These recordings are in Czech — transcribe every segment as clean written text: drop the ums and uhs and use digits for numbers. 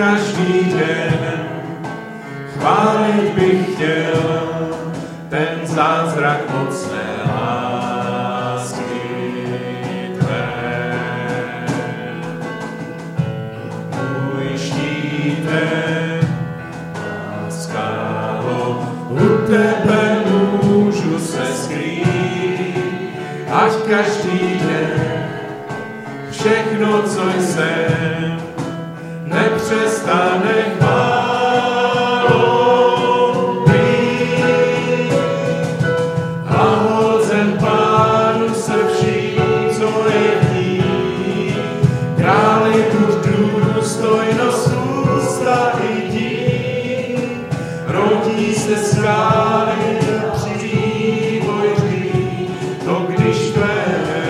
každý den chválit bych chtěl ten zázrak mocné lásky tvé. Můj štítem a skálo, u tebe můžu se skrýt, ať každý den všechno, co jsem, nepřestane chválou být. Hlavolcem Pánu se vším, co je v ní, králi buď důstojnost ústa i dík. Routí se skály a přibývoj řví, to když tvé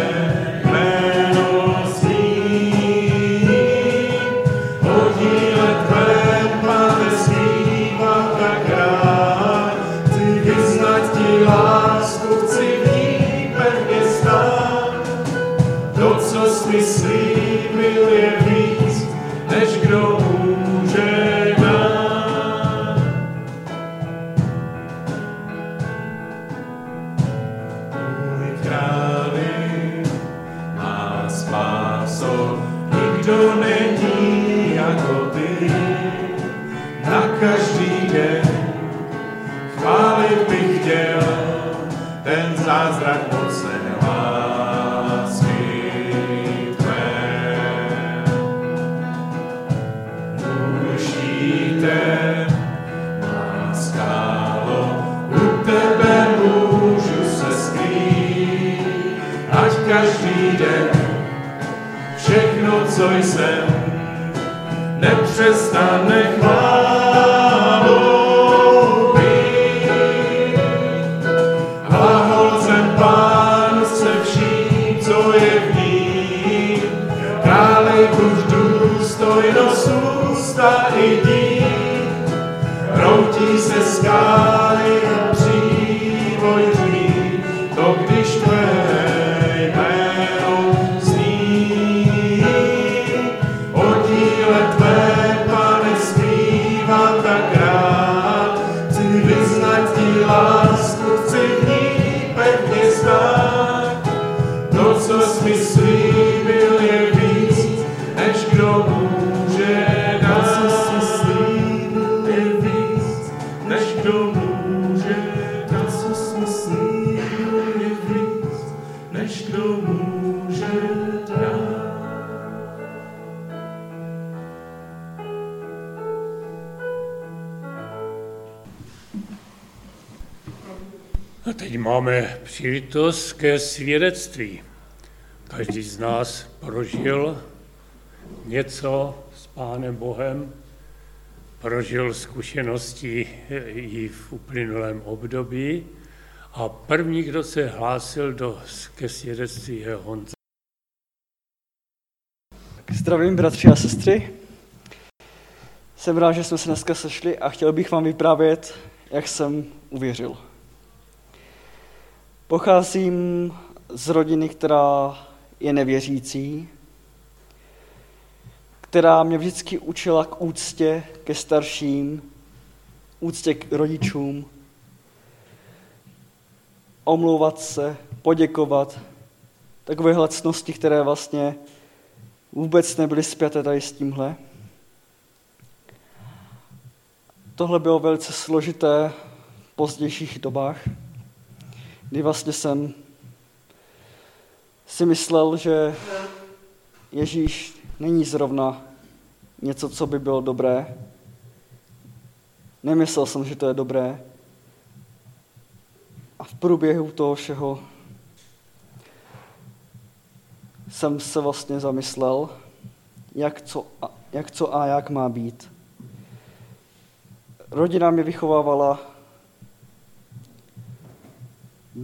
jméno zní. Podíle tvém, Pane, zpívám tak rád, chci vyznat ti lásku, chci v ní pevně stát. To, co jsi mi slíbil, je víc, než kdo může dát. Můj králi, má spáso, nikdo není jako ty. Na každý den chválit bych chtěl ten zázrak mocné lásky tvé. Můj štítem má skálo, u tebe můžu se skrýt, ať každý den všechno, co jsem, nepřestane chválou být. Hlavolcem Pánu se vším, co je v ní, králi buď důstojnost ústa i dík. Routí se skály a přívoj řví, to když tvé jméno zní. Podíle tvé, Pane, zpívám tak rád, chci vyznat ti lásku, chci v ní pevně stát. To, co jsi mi slíbil, je víc, než kdo může dát. To, co jsi mi slíbil, je víc, než kdo může dát. To, co jsi mi slíbil, je víc, než kdo může dát. A teď máme příležitost ke svědectví. Každý z nás prožil něco s Pánem Bohem, prožil zkušenosti i v uplynulém období a první, kdo se hlásil ke svědectví, je Honza. Zdravím, bratři a sestry. Jsem rád, že jsme se dneska sešli a chtěl bych vám vyprávět, jak jsem uvěřil. Pocházím z rodiny, která je nevěřící, která mě vždycky učila k úctě ke starším, úctě k rodičům, omlouvat se, poděkovat, takové ctnosti, které vlastně vůbec nebyly spjaté tady s tímhle. Tohle bylo velice složité v pozdějších dobách, kdy vlastně jsem si myslel, že Ježíš není zrovna něco, co by bylo dobré. Nemyslel jsem, že to je dobré. A v průběhu toho všeho jsem se vlastně zamyslel, jak co a jak má být. Rodina mě vychovávala v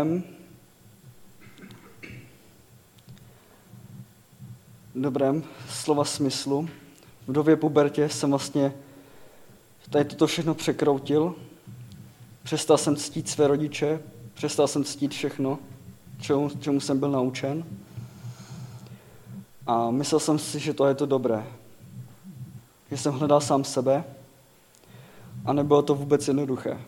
dobrém slova smyslu. V době pubertě jsem vlastně tady toto všechno překroutil. Přestal jsem ctít své rodiče, přestal jsem ctít všechno, čemu jsem byl naučen. A myslel jsem si, že to je to dobré. že jsem hledal sám sebe a nebylo to vůbec jednoduché.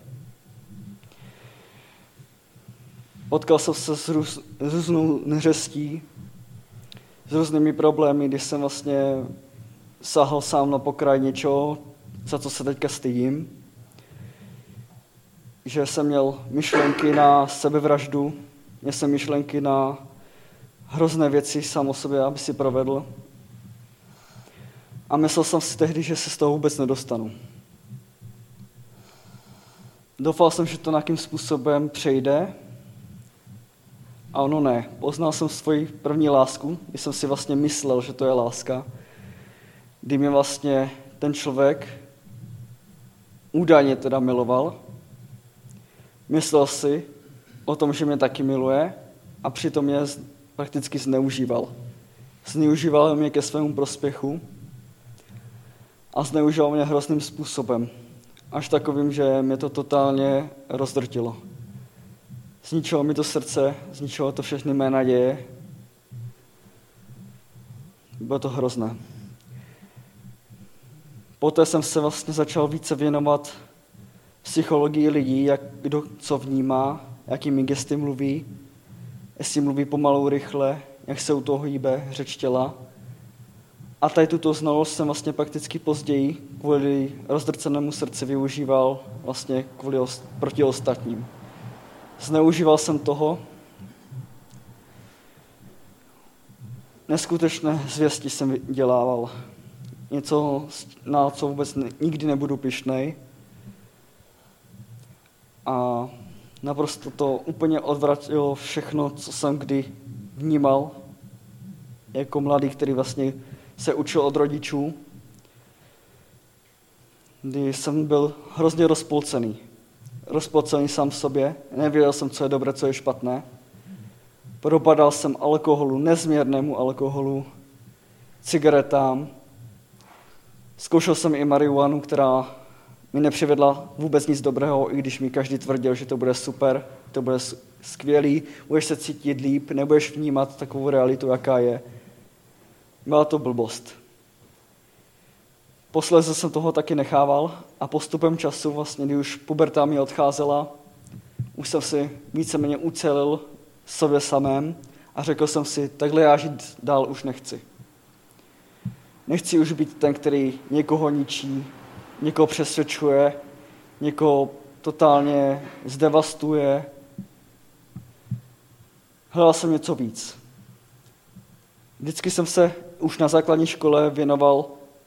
Potkal jsem se s různou neřestí, s různými problémy, když jsem vlastně sáhl sám na pokraj něčeho, za co se teďka stydím. Že jsem měl myšlenky na sebevraždu, měl jsem myšlenky na hrozné věci sám o sobě, aby si provedl. A myslel jsem si tehdy, že se z toho vůbec nedostanu. Doufal jsem, že to nějakým způsobem přejde, a ono ne. Poznal jsem svoji první lásku, když jsem si vlastně myslel, že to je láska, kdy mě vlastně ten člověk údajně teda miloval. Myslel si o tom, že mě taky miluje a přitom mě prakticky zneužíval. Zneužíval mě ke svému prospěchu a zneužíval mě hrozným způsobem. Až takovým, že mě to totálně rozdrtilo. Zničilo mi to srdce, zničilo to všechny mé naděje. Bylo to hrozné. Poté jsem se vlastně začal více věnovat psychologii lidí, jak kdo co vnímá, jakými gesty mluví, jestli mluví pomalu, rychle, jak se u toho hýbe řeč těla. A tady tuto znalost jsem vlastně prakticky později kvůli rozdrcenému srdci využíval vlastně proti ostatním. Zneužíval jsem toho. Neskutečné zvěsti jsem dělával. Něco, na co vůbec nikdy nebudu pyšnej. A naprosto to úplně odvratilo všechno, co jsem kdy vnímal jako mladý, který vlastně se učil od rodičů, kdy jsem byl hrozně rozpolcený. Rozpolcený sám v sobě, nevěděl jsem, co je dobré, co je špatné. Propadal jsem alkoholu, nezměrnému alkoholu, cigaretám. Zkoušel jsem i marihuanu, která mi nepřivedla vůbec nic dobrého, i když mi každý tvrdil, že to bude super, to bude skvělý, budeš se cítit líp, nebudeš vnímat takovou realitu, jaká je. Byla to blbost. Posléze jsem toho taky nechával a postupem času, vlastně, když už puberta mi odcházela, už jsem si víceméně ucelil sobě samém a řekl jsem si, takhle já žít dál už nechci. Nechci už být ten, který někoho ničí, někoho přesvědčuje, někoho totálně zdevastuje. Hledal jsem něco víc. Vždycky jsem se už na základní škole věnoval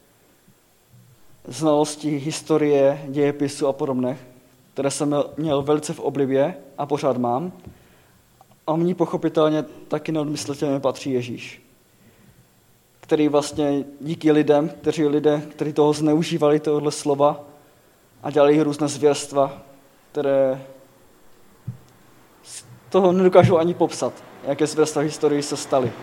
znalosti historie, dějepisu a podobně, které jsem měl velice v oblibě a pořád mám. A mně pochopitelně taky neodmyslitelně patří Ježíš, který vlastně díky lidem, kteří toho zneužívali, tohle slova a dělali různé zvěrstva, které toho nedokážu ani popsat, jaké zvěrstva v historii se staly.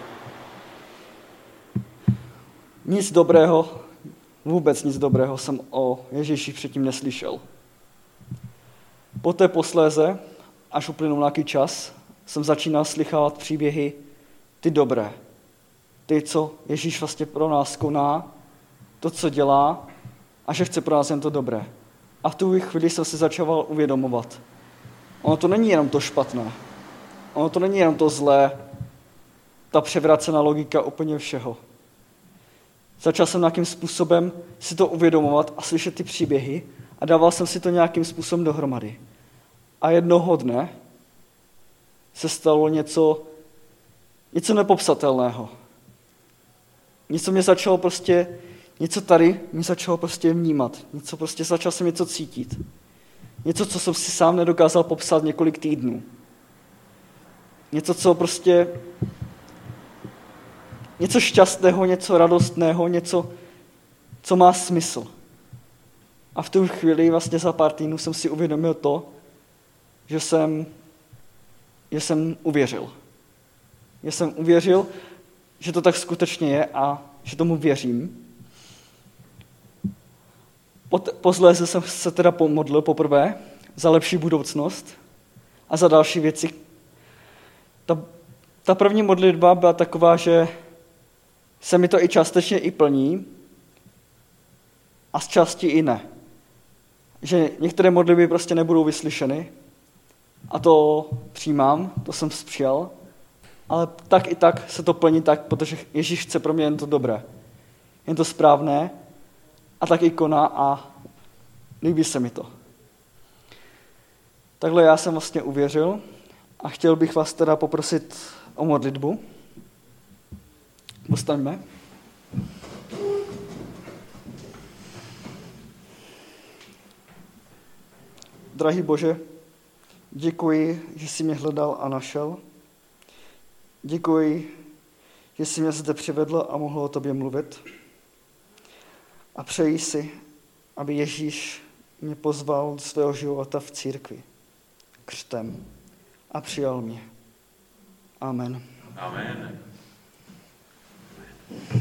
Nic dobrého, vůbec nic dobrého jsem o Ježíši předtím neslyšel. Poté posléze, až uplynul nějaký čas, jsem začínal slychávat příběhy ty dobré. Ty, co Ježíš vlastně pro nás koná, to, co dělá a že chce pro nás jen to dobré. A v tu chvíli jsem se začal uvědomovat. Ono to není jenom to špatné. Ono to není jenom to zlé, ta převrácená logika úplně všeho. Začal jsem nějakým způsobem si to uvědomovat a slyšet ty příběhy a dával jsem si to nějakým způsobem dohromady. A jednoho dne se stalo něco nepopsatelného. Něco tady mě začalo prostě vnímat. Začal jsem něco cítit. Něco, co jsem si sám nedokázal popsat několik týdnů. Něco šťastného, něco radostného, něco, co má smysl. A v tu chvíli, vlastně za pár týdnů, jsem si uvědomil to, že jsem uvěřil. Že jsem uvěřil, že to tak skutečně je a že tomu věřím. Posléze jsem se teda pomodlil poprvé za lepší budoucnost a za další věci. Ta první modlitba byla taková, že se mi to i částečně i plní, a z části i ne. Že některé modlitby prostě nebudou vyslyšeny a to přijímám, to jsem přijal, ale tak i tak se to plní tak, protože Ježíš chce pro mě jen to dobré. Jen to správné a tak i koná a líbí se mi to. Takhle já jsem vlastně uvěřil a chtěl bych vás teda poprosit o modlitbu. Postaňme. Drahý Bože, děkuji, že jsi mě hledal a našel. Děkuji, že jsi mě zde přivedl a mohl o tobě mluvit. A přeji si, aby Ježíš mě pozval do svého života v církvi, křtem, a přijal mě. Amen. Amen.